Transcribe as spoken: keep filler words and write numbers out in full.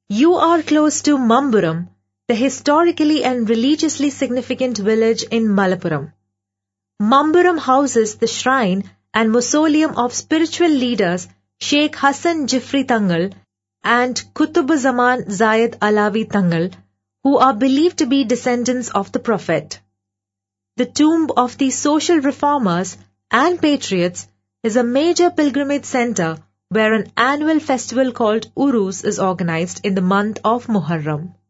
You are close to Mamburam, the historically and religiously significant village in Malappuram. Mamburam houses the shrine and mausoleum of spiritual leaders Sheikh Hassan Jifri Tangal and Qutb-uz-Zaman Zayed Alawi Tangal, who are believed to be descendants of the Prophet. The tomb of these social reformers and patriots is a major pilgrimage center where an annual festival called Urus is organized in the month of Muharram.